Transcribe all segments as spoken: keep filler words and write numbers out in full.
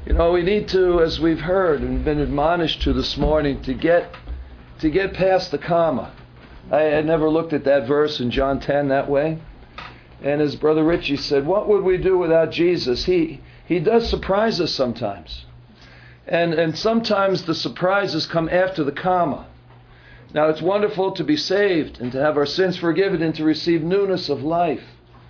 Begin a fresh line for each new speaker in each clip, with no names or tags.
You know, we need to, as we've heard and been admonished to this morning, to get to get past the comma. I had never looked at that verse in John ten that way. And as Brother Richie said, what would we do without Jesus? He he does surprise us sometimes. And and sometimes the surprises come after the comma. Now, it's wonderful to be saved and to have our sins forgiven and to receive newness of life.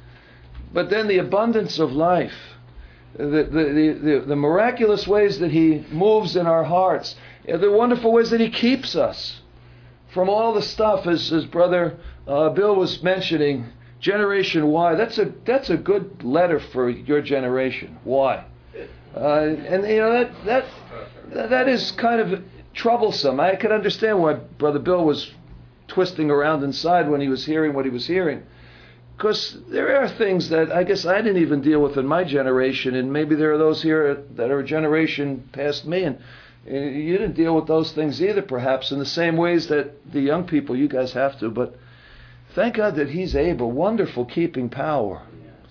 But then the abundance of life, the, the, the, the, the miraculous ways that He moves in our hearts, the wonderful ways that He keeps us from all the stuff, as, as Brother uh, Bill was mentioning, Generation Y, that's a, that's a good letter for your generation, Y. Uh, and, you know, that, that, that is kind of troublesome. I could understand why Brother Bill was twisting around inside when he was hearing what he was hearing. Because there are things that I guess I didn't even deal with in my generation, and maybe there are those here that are a generation past me, and you didn't deal with those things either, perhaps, in the same ways that the young people, you guys have to. But thank God that He's able. Wonderful keeping power.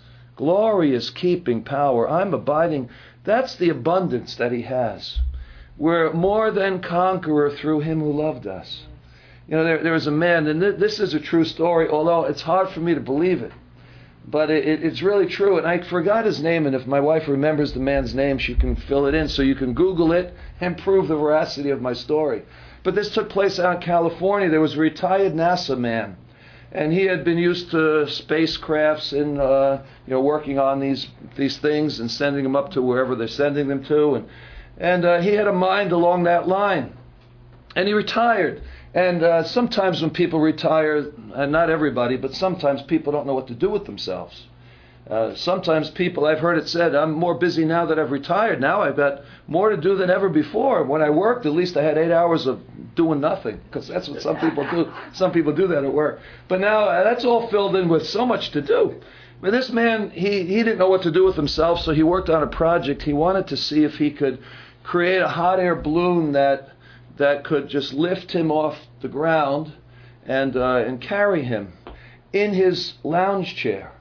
Glorious keeping power. I'm abiding. That's the abundance that He has. We're more than conqueror through Him who loved us. You know, there, there was a man, and th- this is a true story, although it's hard for me to believe it. But it, it, it's really true, and I forgot his name, and if my wife remembers the man's name, she can fill it in, so you can Google it and prove the veracity of my story. But this took place out in California. There was a retired NASA man, and he had been used to spacecrafts and uh, you know, working on these these things and sending them up to wherever they're sending them to, and and uh, he had a mind along that line, and he retired. And uh, sometimes when people retire, and not everybody, but sometimes people don't know what to do with themselves. Uh, sometimes people, I've heard it said, I'm more busy now that I've retired. Now I've got more to do than ever before. When I worked, at least I had eight hours of doing nothing, because that's what some people do. Some people do that at work. But now uh, that's all filled in with so much to do. But this man, he, he didn't know what to do with himself, so he worked on a project. He wanted to see if he could create a hot air balloon that that could just lift him off the ground and uh, and carry him in his lounge chair,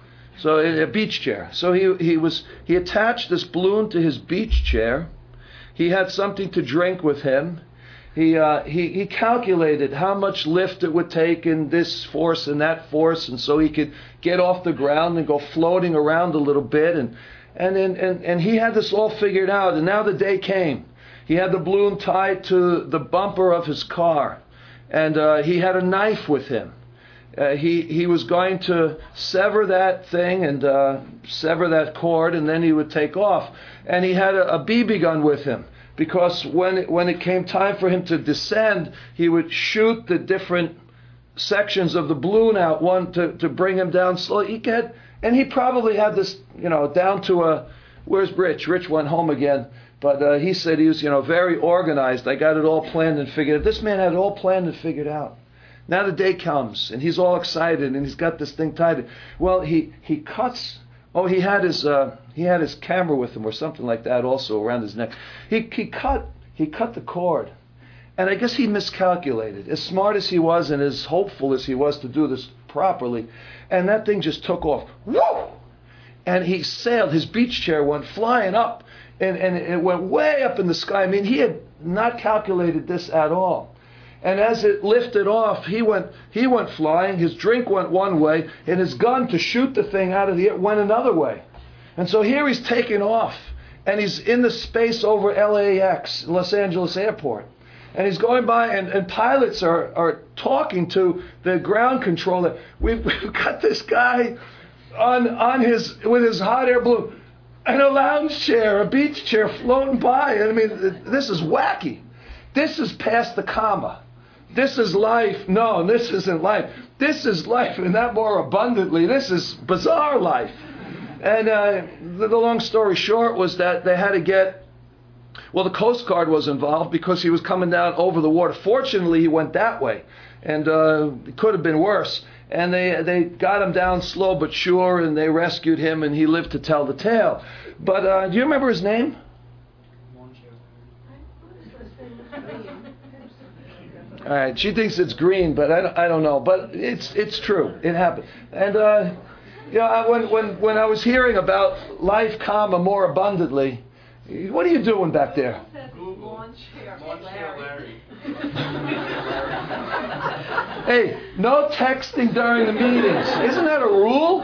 so a beach chair. So he he was he attached this balloon to his beach chair. He had something to drink with him. He uh, he he calculated how much lift it would take in this force and that force, and so he could get off the ground and go floating around a little bit, and and and and, and he had this all figured out. And now the day came. He had the balloon tied to the bumper of his car, and uh, he had a knife with him. Uh, he he was going to sever that thing and uh, sever that cord, and then he would take off. And he had a, a B B gun with him, because when it, when it came time for him to descend, he would shoot the different sections of the balloon out, one to, to bring him down slowly. He had, and he probably had this, you know, down to a, where's Rich? Rich went home again. But uh, he said he was, you know, very organized. I got it all planned and figured out. This man had it all planned and figured out. Now the day comes, and he's all excited, and he's got this thing tied. Well, he he cuts. Oh, he had his uh, he had his camera with him or something like that, also around his neck. He he cut he cut the cord, and I guess he miscalculated. As smart as he was, and as hopeful as he was to do this properly, and that thing just took off. Woo! And he sailed. His beach chair went flying up. And, and it went way up in the sky. I mean, he had not calculated this at all. And as it lifted off, he went he went flying. His drink went one way, and his gun to shoot the thing out of the air went another way. And so here he's taking off, and he's in the space over L A X, Los Angeles Airport. And he's going by, and, and pilots are, are talking to the ground controller. We've, we've got this guy on on his with his hot air balloon. And a lounge chair, a beach chair floating by. I mean, this is wacky. This is past the comma. This is life. No, this isn't life. This is life, and that more abundantly. This is bizarre life. And uh, the, the long story short was that they had to get, well, the Coast Guard was involved because he was coming down over the water. Fortunately, he went that way, and uh, it could have been worse. And they they got him down slow but sure, and they rescued him, and he lived to tell the tale. But uh, do you remember his name? All right, she thinks it's green, but I don't, I don't know. But it's it's true. It happened. And uh, you know, I, when when when I was hearing about life, comma, more abundantly, What are you doing back there?
Lawn chair, Larry.
Hey, no texting during the meetings. Isn't that a rule?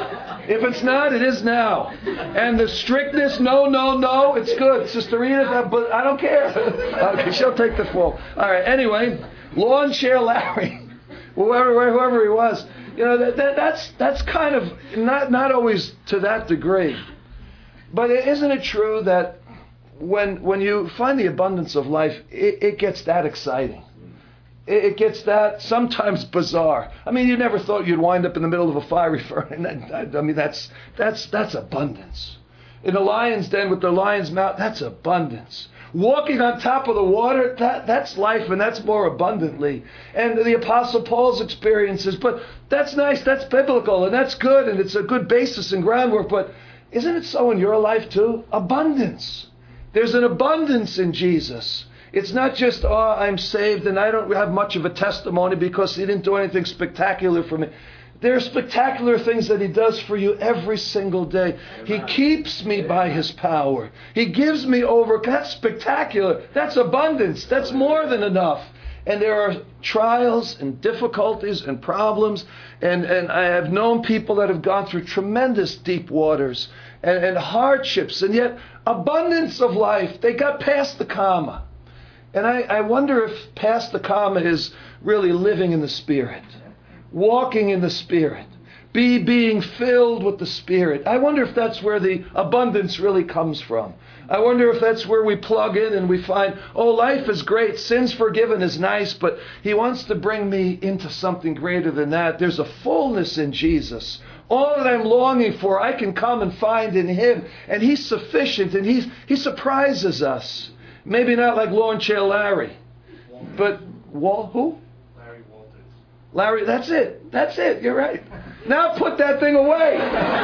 If it's not, it is now. And the strictness, no, no, no, it's good. Sister Rita, but I don't care. Okay, she'll take the fall. All right, anyway, lawn chair Larry, whoever, whoever he was. You know, that, that, that's that's kind of not, not always to that degree. But isn't it true that when when you find the abundance of life, it, it gets that exciting? It, it gets that sometimes bizarre. I mean, you never thought you'd wind up in the middle of a fiery furnace. I mean, that's that's that's abundance. In the lion's den with the lion's mouth, that's abundance. Walking on top of the water, that, that's life, and that's more abundantly. And the Apostle Paul's experiences, but that's nice, that's biblical, and that's good, and it's a good basis and groundwork, but isn't it so in your life too? Abundance. There's an abundance in Jesus. It's not just, oh, I'm saved, and I don't have much of a testimony because he didn't do anything spectacular for me. There are spectacular things that he does for you every single day. He keeps me by his power. He gives me over. That's spectacular. That's abundance. That's more than enough. And there are trials and difficulties and problems. And, and I have known people that have gone through tremendous deep waters and, and hardships. And yet abundance of life. They got past the comma. And I, I wonder if past the comma is really living in the Spirit. Walking in the Spirit, be being filled with the Spirit. I wonder if that's where the abundance really comes from. I wonder if that's where we plug in and we find, oh, life is great, sins forgiven is nice, but he wants to bring me into something greater than that. There's a fullness in Jesus. All that I'm longing for, I can come and find in him, and he's sufficient, and he's, he surprises us. Maybe not like Lawn Chair Larry, but Wal, who? Larry, that's it. That's it. You're right. Now put that thing away.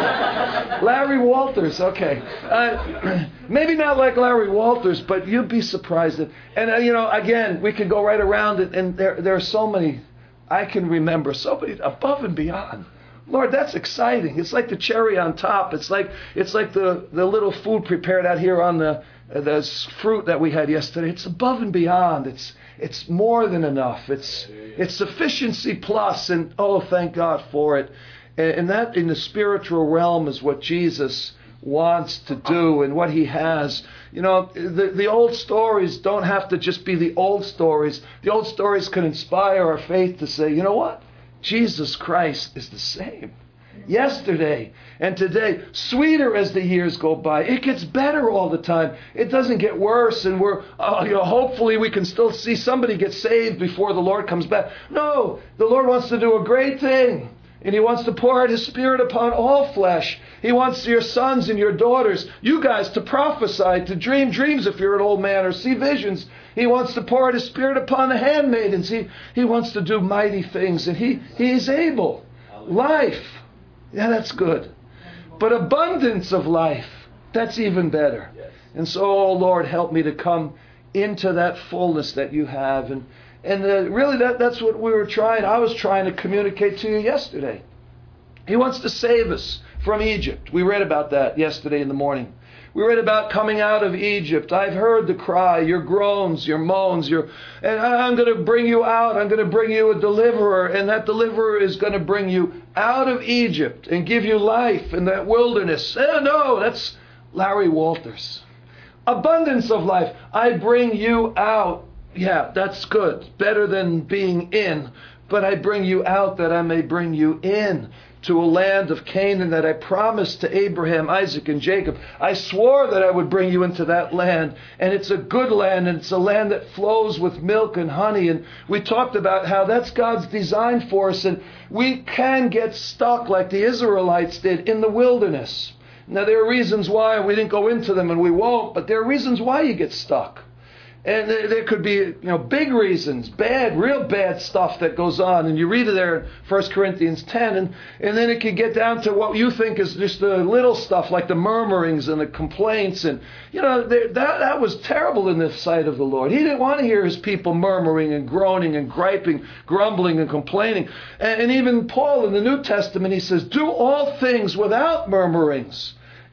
Larry Walters. Okay. Uh, maybe not like Larry Walters, but you'd be surprised. That, and, uh, you know, again, we could go right around it, and there, there are so many, I can remember, so many above and beyond. Lord, that's exciting. It's like the cherry on top. It's like it's like the, the little food prepared out here on the, uh, the fruit that we had yesterday. It's above and beyond. It's It's more than enough. It's it's sufficiency plus, and oh, thank God for it. And, and that in the spiritual realm is what Jesus wants to do and what he has. You know, the, the old stories don't have to just be the old stories. The old stories can inspire our faith to say, you know what? Jesus Christ is the same. Yesterday and today, sweeter as the years go by. It gets better all the time. It doesn't get worse, and we're, uh, you know, hopefully we can still see somebody get saved before the Lord comes back. No, the Lord wants to do a great thing, and he wants to pour out his Spirit upon all flesh. He wants your sons and your daughters, you guys, to prophesy, to dream dreams if you're an old man, or see visions. He wants to pour out his Spirit upon the handmaidens. He, he wants to do mighty things, and he, he is able. Life. Yeah, that's good. But abundance of life, that's even better. And so, oh Lord, help me to come into that fullness that you have. And and uh, really, that, that's what we were trying, I was trying to communicate to you yesterday. He wants to save us from Egypt. We read about that yesterday in the morning. We read about coming out of Egypt. I've heard the cry, your groans, your moans, your, and I'm going to bring you out. I'm going to bring you a deliverer, and that deliverer is going to bring you out of Egypt and give you life in that wilderness. Oh, no, that's Larry Walters. Abundance of life. I bring you out. Yeah, that's good. Better than being in. But I bring you out that I may bring you in to a land of Canaan that I promised to Abraham, Isaac, and Jacob. I swore that I would bring you into that land, and it's a good land, and it's a land that flows with milk and honey. And we talked about how that's God's design for us, and we can get stuck like the Israelites did in the wilderness. Now, there are reasons why. We didn't go into them, and we won't, but there are reasons why you get stuck. And there could be, you know, big reasons, bad, real bad stuff that goes on. And you read it there in First Corinthians ten, and, and then it could get down to what you think is just the little stuff, like the murmurings and the complaints. And, you know, that, that was terrible in the sight of the Lord. He didn't want to hear his people murmuring and groaning and griping, grumbling and complaining. And, and even Paul in the New Testament, he says, do all things without murmurings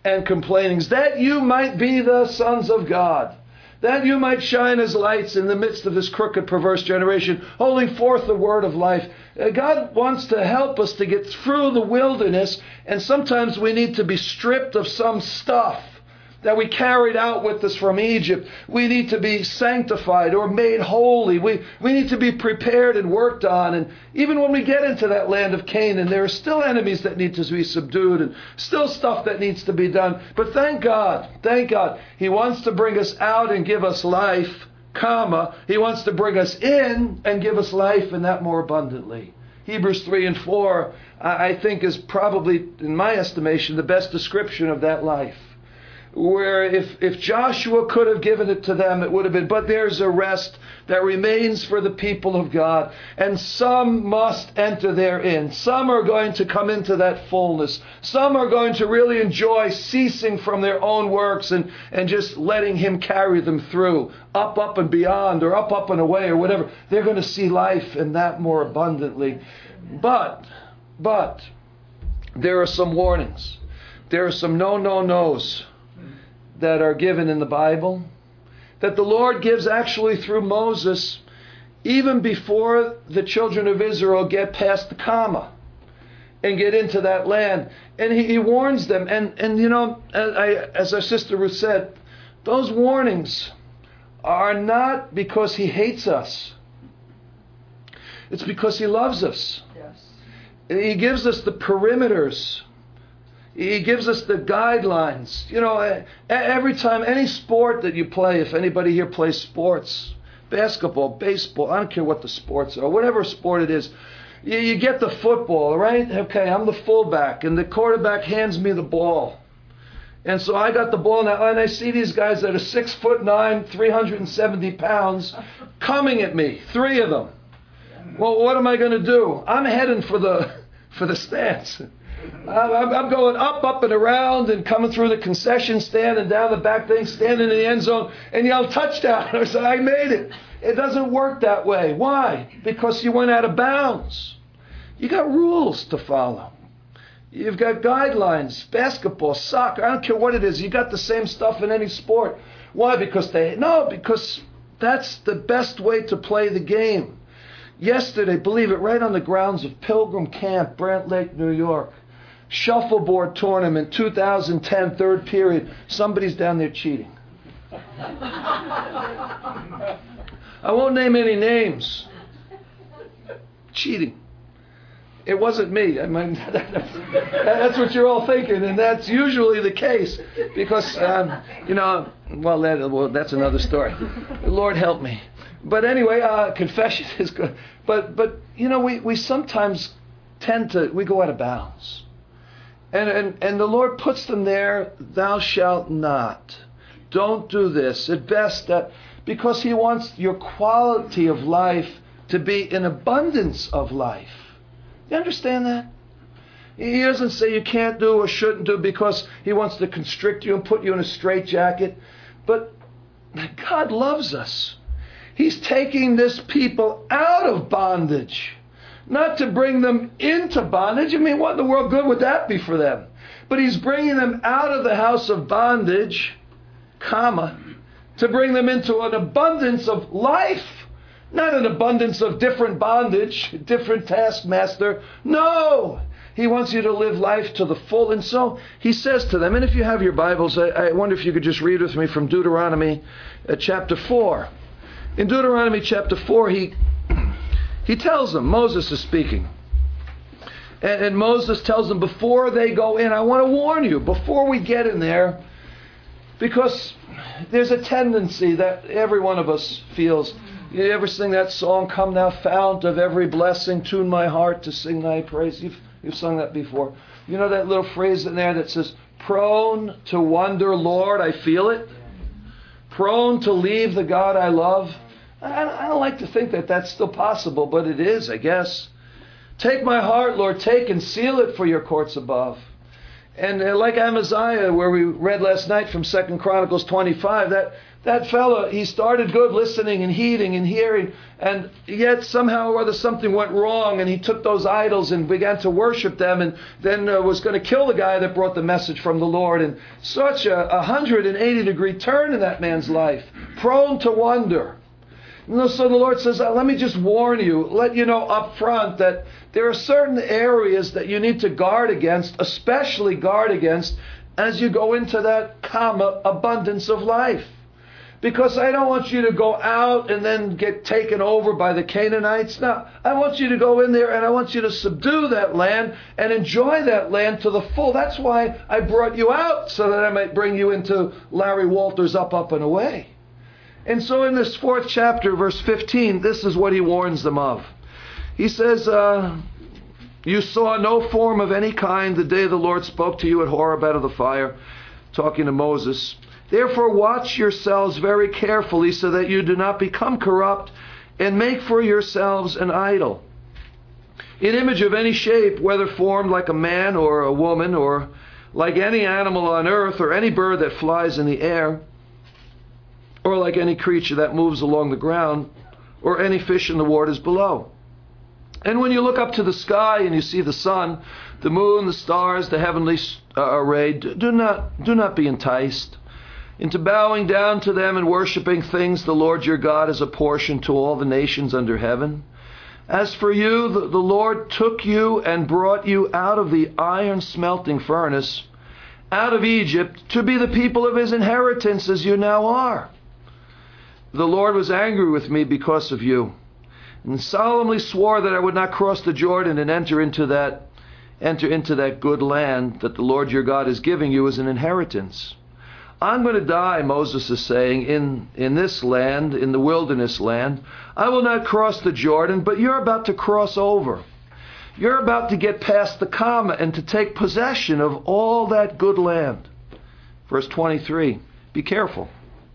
and complainings, that you might be the sons of God, that you might shine as lights in the midst of this crooked, perverse generation, holding forth the word of life. God wants to help us to get through the wilderness, and sometimes we need to be stripped of some stuff that we carried out with us from Egypt. We need to be sanctified or made holy. We, we need to be prepared and worked on. And even when we get into that land of Canaan, there are still enemies that need to be subdued and still stuff that needs to be done. But thank God, thank God, He wants to bring us out and give us life, comma. He wants to bring us in and give us life, and that more abundantly. Hebrews three and four, I think, is probably, in my estimation, the best description of that life. Where if, if Joshua could have given it to them, it would have been, but there's a rest that remains for the people of God, and some must enter therein. Some are going to come into that fullness. Some are going to really enjoy ceasing from their own works and, and just letting Him carry them through, up, up and beyond, or up, up and away, or whatever. They're going to see life in that more abundantly. But, but, there are some warnings. There are some no, no, no's that are given in the Bible, that the Lord gives actually through Moses, even before the children of Israel get past the comma and get into that land. And he, he warns them. And, and you know, as, I, as our sister Ruth said, those warnings are not because He hates us. It's because He loves us. Yes. He gives us the perimeters. He gives us the guidelines. You know, every time, any sport that you play, if anybody here plays sports, basketball, baseball, I don't care what the sports are, whatever sport it is, you, you get the football, right? Okay, I'm the fullback, and the quarterback hands me the ball. And so I got the ball now, and I see these guys that are six foot nine, three hundred seventy pounds, coming at me, three of them. Well, what am I going to do? I'm heading for the for the stands. I'm going up, up, and around and coming through the concession stand and down the back thing, standing in the end zone and yell touchdown. I said, I made it. It doesn't work that way. Why? Because you went out of bounds. You got rules to follow. You've got guidelines, basketball, soccer, I don't care what it is. You got the same stuff in any sport. Why? Because they, no, because that's the best way to play the game. Yesterday, believe it, right on the grounds of Pilgrim Camp, Brant Lake, New York, shuffleboard tournament, two thousand ten, third period. Somebody's down there cheating. I won't name any names. Cheating. It wasn't me. I mean, that's what you're all thinking, and that's usually the case because, um, you know, well, that, well, that's another story. Lord help me. But anyway, uh, confession is good. But, but you know, we, we sometimes tend to, we go out of bounds. And, and and the Lord puts them there, thou shalt not. Don't do this. At best, that because He wants your quality of life to be an abundance of life. You understand that? He doesn't say you can't do or shouldn't do because He wants to constrict you and put you in a straitjacket. But God loves us. He's taking this people out of bondage. Not to bring them into bondage. I mean, what in the world good would that be for them? But He's bringing them out of the house of bondage, comma, to bring them into an abundance of life. Not an abundance of different bondage, different taskmaster. No! He wants you to live life to the full. And so He says to them, and if you have your Bibles, I, I wonder if you could just read with me from Deuteronomy uh, chapter four. In Deuteronomy chapter four, he... He tells them, Moses is speaking. And, and Moses tells them before they go in, I want to warn you, before we get in there, because there's a tendency that every one of us feels. You ever sing that song, Come Thou Fount of Every Blessing, Tune my heart to sing Thy praise? You've, you've sung that before. You know that little phrase in there that says, prone to wonder, Lord, I feel it. Prone to leave the God I love. I don't like to think that that's still possible, but it is, I guess. Take my heart, Lord, take and seal it for your courts above. And uh, like Amaziah, where we read last night from Second Chronicles twenty-five, that that fellow, he started good listening and heeding and hearing, and yet somehow or other something went wrong, and he took those idols and began to worship them, and then uh, was going to kill the guy that brought the message from the Lord. And such a one hundred eighty degree turn in that man's life, prone to wonder. So the Lord says, let me just warn you, let you know up front that there are certain areas that you need to guard against, especially guard against as you go into that comma abundance of life. Because I don't want you to go out and then get taken over by the Canaanites. No, I want you to go in there and I want you to subdue that land and enjoy that land to the full. That's why I brought you out, so that I might bring you into Larry Walters' Up, Up, and Away. And so in this fourth chapter, verse fifteen, this is what he warns them of. He says, uh, you saw no form of any kind the day the Lord spoke to you at Horeb out of the fire, talking to Moses. Therefore watch yourselves very carefully so that you do not become corrupt and make for yourselves an idol, an image of any shape, whether formed like a man or a woman, or like any animal on earth, or any bird that flies in the air, or like any creature that moves along the ground, or any fish in the waters below. And when you look up to the sky and you see the sun, the moon, the stars, the heavenly uh, array, do not, do not be enticed into bowing down to them and worshiping things the Lord your God has apportioned to all the nations under heaven. As for you, the, the Lord took you and brought you out of the iron smelting furnace, out of Egypt, to be the people of his inheritance, as you now are. The Lord was angry with me because of you, and solemnly swore that I would not cross the Jordan and enter into that enter into that good land that the Lord your God is giving you as an inheritance. I'm going to die, Moses is saying, in, in this land, in the wilderness land. I will not cross the Jordan, but you're about to cross over. You're about to get past the comma and to take possession of all that good land. Verse twenty-three, be careful.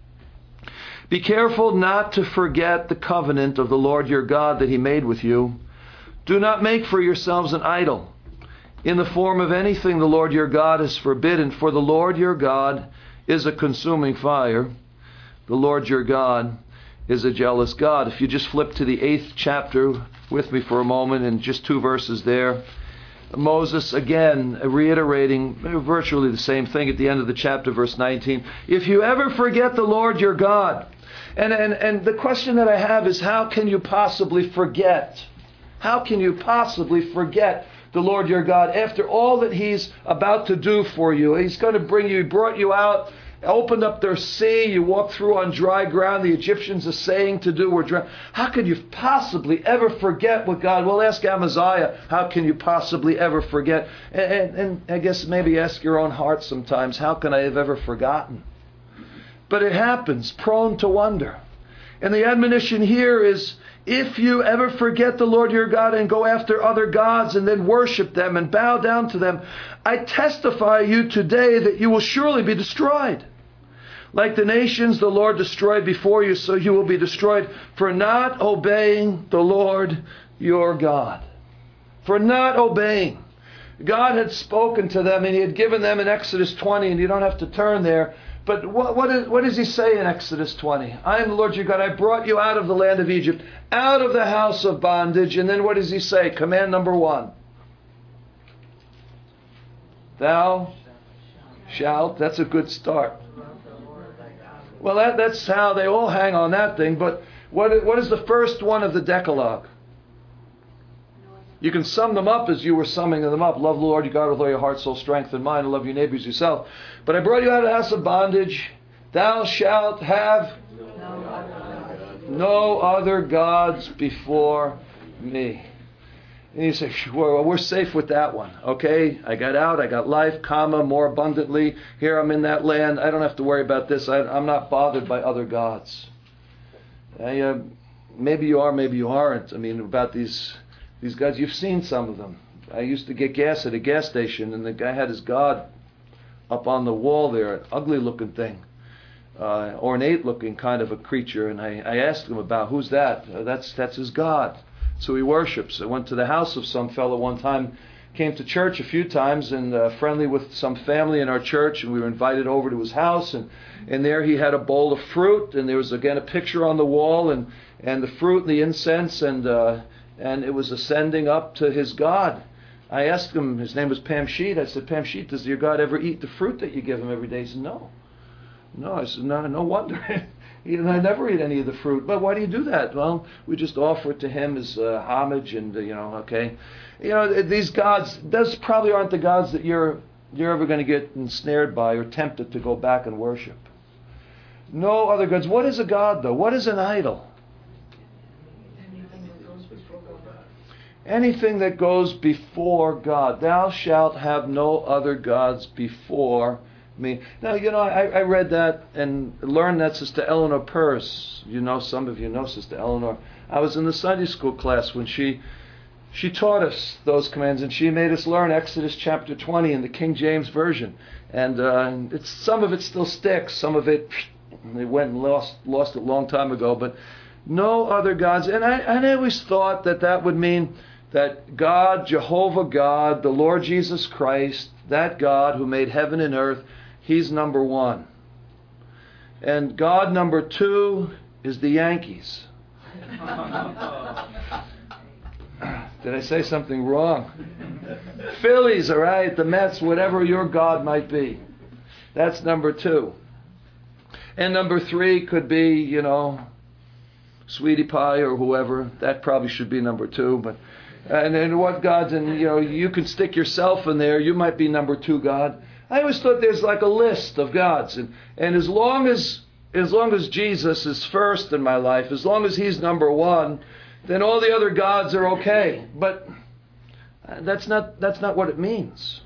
Be careful not to forget the covenant of the Lord your God that he made with you. Do not make for yourselves an idol in the form of anything the Lord your God has forbidden, for the Lord your God is a consuming fire. The Lord your God is a jealous God. If you just flip to the eighth chapter with me for a moment, and just two verses there, Moses again reiterating virtually the same thing at the end of the chapter, verse nineteen. If you ever forget the Lord your God, and, and, and the question that I have is, how can you possibly forget? How can you possibly forget the Lord your God after all that he's about to do for you? He's going to bring you, he brought you out, opened up their sea, you walked through on dry ground. The Egyptians are saying to do were dry. How could you possibly ever forget what God? Well, ask Amaziah, how can you possibly ever forget? And, and, and I guess maybe ask your own heart sometimes, how can I have ever forgotten? But it happens, prone to wonder. And the admonition here is, if you ever forget the Lord your God and go after other gods and then worship them and bow down to them, I testify you today that you will surely be destroyed. Like the nations the Lord destroyed before you, so you will be destroyed for not obeying the Lord your God. For not obeying. God had spoken to them and he had given them in Exodus twenty, and you don't have to turn there. But what, what, is, what does he say in Exodus twenty? I am the Lord your God. I brought you out of the land of Egypt, out of the house of bondage. And then what does he say? Command number one. Thou shalt. That's a good start. Well, that, that's how they all hang on that thing. But what, what is the first one of the Decalogue? You can sum them up as you were summing them up. Love the Lord your God with all your heart, soul, strength, and mind, and love your neighbors yourself. But I brought you out of the house of bondage. Thou shalt have no other gods before me. And you say, well, we're safe with that one. Okay, I got out, I got life, comma, more abundantly. Here I'm in that land. I don't have to worry about this. I, I'm not bothered by other gods. I, uh, maybe you are, maybe you aren't. I mean, about these... These guys, you've seen some of them. I used to get gas at a gas station, and the guy had his God up on the wall there, an ugly-looking thing, uh, ornate-looking kind of a creature. And I, I asked him about, who's that? Uh, that's that's his God. So he worships. I went to the house of some fellow one time, came to church a few times and uh, friendly with some family in our church, and we were invited over to his house, and, and there he had a bowl of fruit, and there was again a picture on the wall, and, and the fruit and the incense, and uh, and it was ascending up to his God. I asked him, his name was Pam Sheet, I said, Pam Sheet, does your God ever eat the fruit that you give him every day? He said, no. No, I said, no, no wonder. He said, I never eat any of the fruit. But why do you do that? Well, we just offer it to him as uh, homage, and, uh, you know, okay. You know, these gods, those probably aren't the gods that you're you're ever going to get ensnared by or tempted to go back and worship. No other gods. What is a god, though? What is an idol? Anything that goes before God. Thou shalt have no other gods before me. Now, you know, I, I read that and learned that Sister Eleanor Purse. You know, some of you know Sister Eleanor. I was in the Sunday school class when she she taught us those commands, and she made us learn Exodus chapter twenty in the King James Version. And uh, it's some of it still sticks. Some of it, they went and lost, lost it a long time ago. But no other gods. And I, I always thought that that would mean that God, Jehovah God, the Lord Jesus Christ, that God who made heaven and earth, He's number one. And God number two is the Yankees. Did I say something wrong? Phillies, all right, the Mets, whatever your God might be. That's number two. And number three could be, you know, Sweetie Pie or whoever. That probably should be number two, but and then what gods, and you know, you can stick yourself in there. You might be number two God. I always thought there's like a list of gods, and and as long as as long as Jesus is first in my life, as long as He's number one, then all the other gods are okay. But that's not that's not what it means.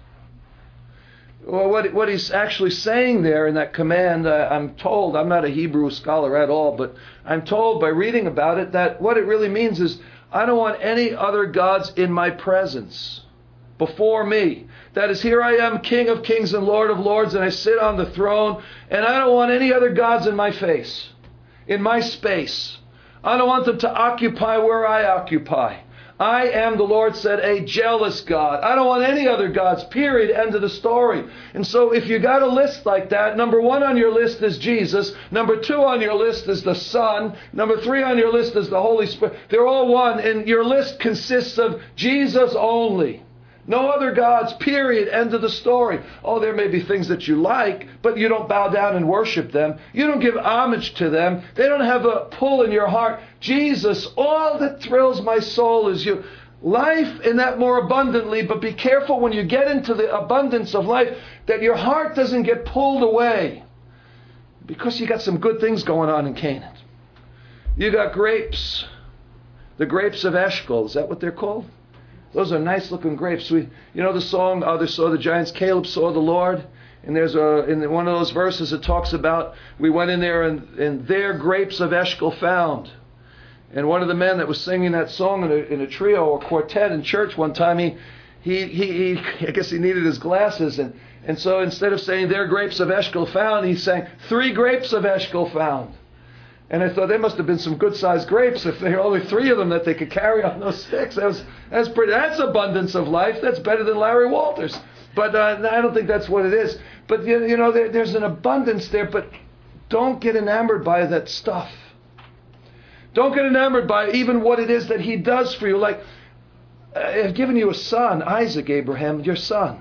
Well, what what He's actually saying there in that command, uh, I'm told, I'm not a Hebrew scholar at all, but I'm told by reading about it that what it really means is, I don't want any other gods in my presence before me. That is, here I am, King of kings and Lord of lords, and I sit on the throne, and I don't want any other gods in my face, in my space. I don't want them to occupy where I occupy. I am, the Lord said, a jealous God. I don't want any other gods, period, end of the story. And so if you got a list like that, number one on your list is Jesus. Number two on your list is the Son. Number three on your list is the Holy Spirit. They're all one, and your list consists of Jesus only. No other gods, period, end of the story. Oh, there may be things that you like, but you don't bow down and worship them. You don't give homage to them. They don't have a pull in your heart. Jesus, all that thrills my soul is you. Life in that more abundantly, but be careful when you get into the abundance of life that your heart doesn't get pulled away, because you got some good things going on in Canaan. You got grapes, the grapes of Eshcol. Is that what they're called? Those are nice looking grapes. We, you know the song, Others Saw the Giants, Caleb Saw the Lord? And there's a, in one of those verses it talks about, we went in there and, and there grapes of Eshcol found. And one of the men that was singing that song in a, in a trio or quartet in church one time, he, he, he, he I guess he needed his glasses. And, and so instead of saying there grapes of Eshcol found, he sang three grapes of Eshcol found. And I thought, there must have been some good-sized grapes if there are only three of them that they could carry on those sticks. That was, that's pretty. That's abundance of life. That's better than Larry Walters. But uh, I don't think that's what it is. But, you, you know, there, there's an abundance there. But don't get enamored by that stuff. Don't get enamored by even what it is that He does for you. Like, I've given you a son, Isaac, Abraham, your son.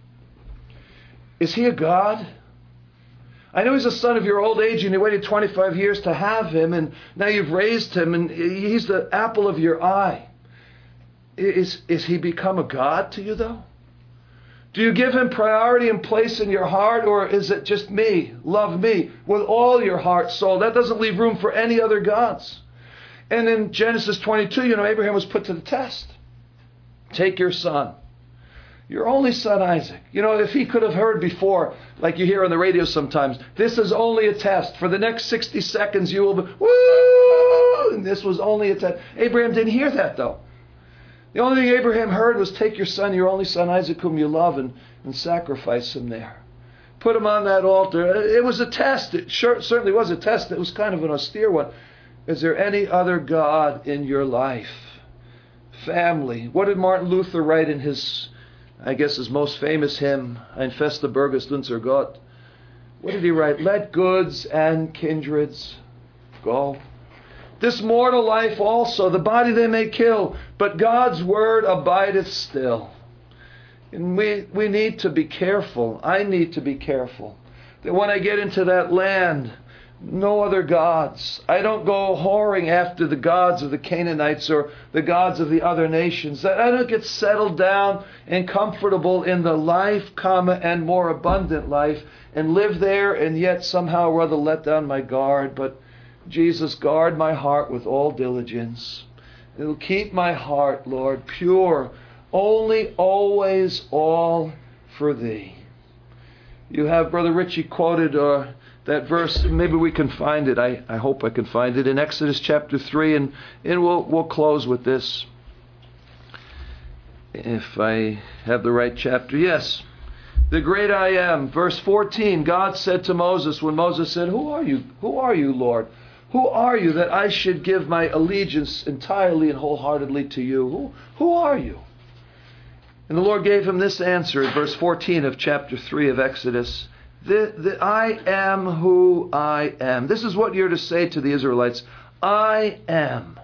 Is he a God? I know he's a son of your old age, and you waited twenty-five years to have him, and now you've raised him, and he's the apple of your eye. Is, is he become a God to you, though? Do you give him priority and place in your heart, or is it just me? Love me with all your heart, soul. That doesn't leave room for any other gods. And in Genesis twenty-two, you know, Abraham was put to the test. Take your son. Your only son, Isaac. You know, if he could have heard before, like you hear on the radio sometimes, this is only a test. For the next sixty seconds, you will be, woo! And this was only a test. Abraham didn't hear that, though. The only thing Abraham heard was, take your son, your only son, Isaac, whom you love, and, and sacrifice him there. Put him on that altar. It was a test. It sure, certainly was a test. It was kind of an austere one. Is there any other God in your life? Family. What did Martin Luther write in his I guess his most famous hymn, Ein feste Burg ist unser Gott. What did he write? Let goods and kindreds go. This mortal life also, the body they may kill, but God's word abideth still. And we, we need to be careful. I need to be careful that when I get into that land, no other gods. I don't go whoring after the gods of the Canaanites or the gods of the other nations. That I don't get settled down and comfortable in the life, comma, and more abundant life and live there and yet somehow or other let down my guard. But Jesus, guard my heart with all diligence. It'll keep my heart, Lord, pure, only, always, all for Thee. You have Brother Richie quoted uh, that verse. Maybe we can find it. I, I hope I can find it in Exodus chapter three, and, and we'll, we'll close with this. If I have the right chapter. Yes. The great I am. Verse fourteen, God said to Moses, when Moses said, Who are you? Who are you, Lord? Who are you that I should give my allegiance entirely and wholeheartedly to you? Who, who are you? And the Lord gave him this answer in verse fourteen of chapter three of Exodus. The, the, I am who I am. This is what you're to say to the Israelites. I am.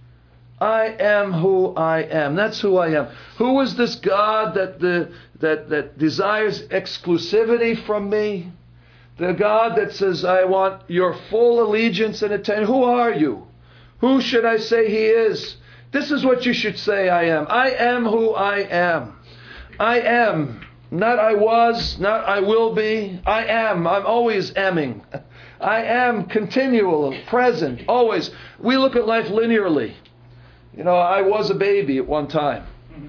I am who I am. That's who I am. Who is this God that, the, that, that desires exclusivity from me? The God that says, I want your full allegiance and attention. Who are you? Who should I say He is? This is what you should say I am. I am who I am. I am. Not I was, not I will be. I am. I'm always amming. I am continual, present, always. We look at life linearly. You know, I was a baby at one time.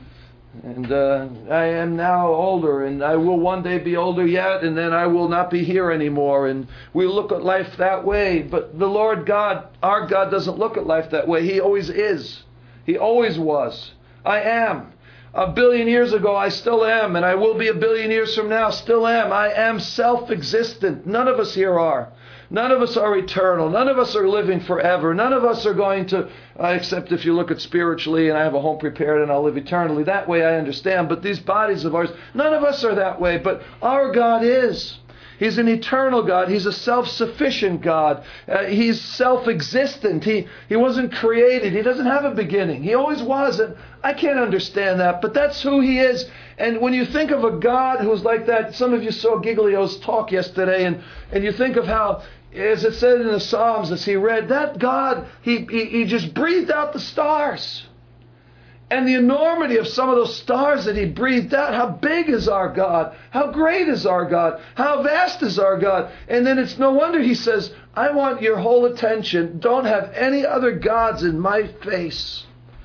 And uh, I am now older, and I will one day be older yet, and then I will not be here anymore. And we look at life that way. But the Lord God, our God, doesn't look at life that way. He always is. He always was. I am. A billion years ago, I still am, and I will be a billion years from now, still am. I am self-existent. None of us here are. None of us are eternal. None of us are living forever. None of us are going to, uh, except if you look at spiritually, and I have a home prepared and I'll live eternally. That way I understand. But these bodies of ours, none of us are that way. But our God is. He's an eternal God. He's a self-sufficient God. Uh, he's self-existent. He, he wasn't created. He doesn't have a beginning. He always wasn't. I can't understand that, but that's who He is. And when you think of a God who's like that, some of you saw Giglio's talk yesterday, and, and you think of how, as it said in the Psalms as he read, that God, he, he, he just breathed out the stars. And the enormity of some of those stars that He breathed out, how big is our God? How great is our God? How vast is our God? And then it's no wonder He says, I want your whole attention. Don't have any other gods in my face.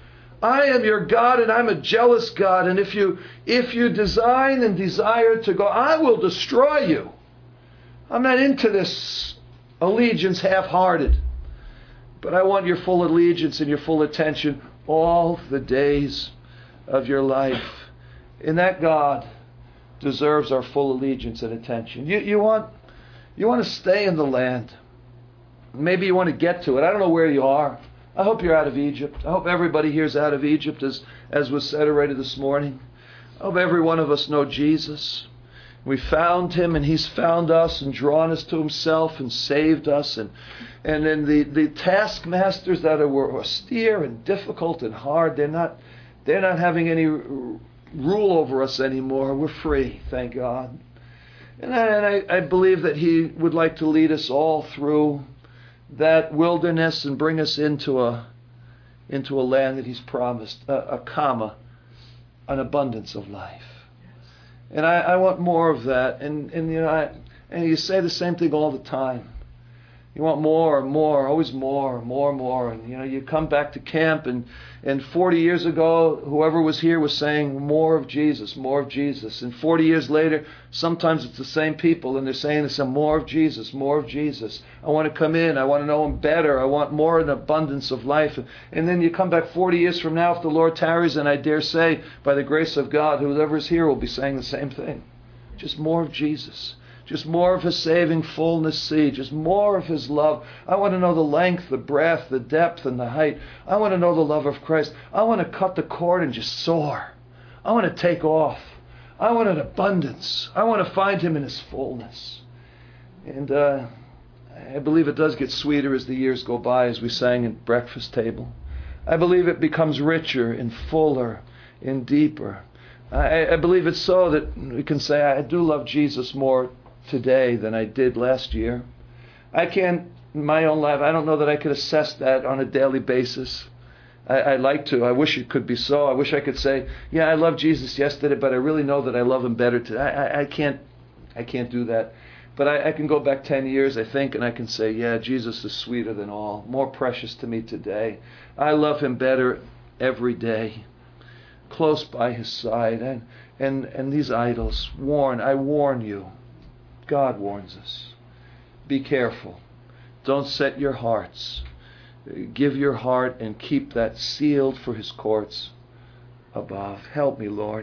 I am your God, and I'm a jealous God. And if you, if you design and desire to go, I will destroy you. I'm not into this allegiance half-hearted. But I want your full allegiance and your full attention all the days of your life. And that God deserves our full allegiance and attention. You, you want, you want to stay in the land. Maybe you want to get to it. I don't know where you are. I hope you're out of Egypt. I hope everybody here is out of Egypt, as, as was said already this morning. I hope every one of us know Jesus. We found Him, and He's found us and drawn us to Himself and saved us. And and then the, the taskmasters that were austere and difficult and hard, they're not they're not having any rule over us anymore. We're free, thank God. And I, and I, I believe that He would like to lead us all through that wilderness and bring us into a into a land that He's promised, a, a comma, an abundance of life. And I, I want more of that. And, and you know, I, and you say the same thing all the time. You want more and more, always more, more, more. And you know, you come back to camp, and, and forty years ago, whoever was here was saying more of Jesus, more of Jesus. And forty years later, sometimes it's the same people, and they're saying the same, more of Jesus, more of Jesus. I want to come in. I want to know Him better. I want more an abundance of life. And then you come back forty years from now, if the Lord tarries, and I dare say, by the grace of God, whoever is here will be saying the same thing. Just more of Jesus. Just more of His saving fullness see. Just more of His love. I want to know the length, the breadth, the depth, and the height. I want to know the love of Christ. I want to cut the cord and just soar. I want to take off. I want an abundance. I want to find Him in His fullness. And uh, I believe it does get sweeter as the years go by, as we sang at breakfast table. I believe it becomes richer and fuller and deeper. I, I believe it's so that we can say, I do love Jesus more today than I did last year. I can't, in my own life, I don't know that I could assess that on a daily basis. I, I like to. I wish it could be so. I wish I could say, yeah, I loved Jesus yesterday, but I really know that I love Him better today. I, I, I can't, I can't do that. But I, I can go back ten years, I think, and I can say, yeah, Jesus is sweeter than all, more precious to me today. I love Him better every day, close by His side. And, and, and these idols, warn, I warn you, God warns us. Be careful. Don't set your hearts. Give your heart and keep that sealed for His courts above. Help me, Lord.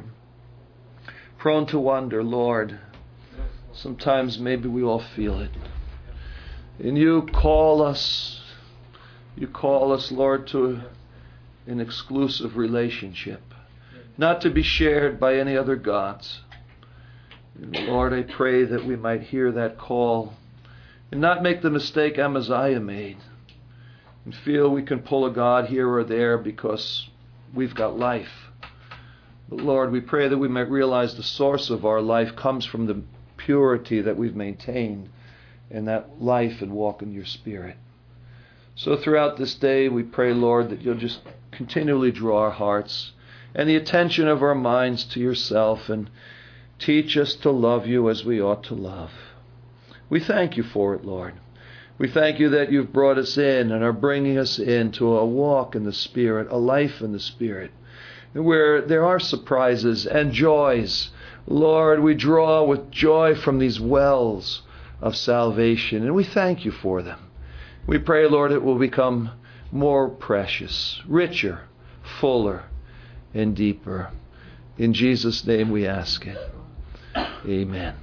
Prone to wonder, Lord. Sometimes maybe we all feel it. And you call us, you call us, Lord, to an exclusive relationship, not to be shared by any other gods. And Lord, I pray that we might hear that call and not make the mistake Amaziah made and feel we can pull a God here or there because we've got life. But Lord, we pray that we might realize the source of our life comes from the purity that we've maintained in that life and walk in your Spirit. So throughout this day, we pray, Lord, that you'll just continually draw our hearts and the attention of our minds to yourself and teach us to love you as we ought to love. We thank you for it, Lord. We thank you that you've brought us in and are bringing us into a walk in the Spirit, a life in the Spirit, where there are surprises and joys. Lord, we draw with joy from these wells of salvation, and we thank you for them. We pray, Lord, it will become more precious, richer, fuller, and deeper. In Jesus' name we ask it. Amen.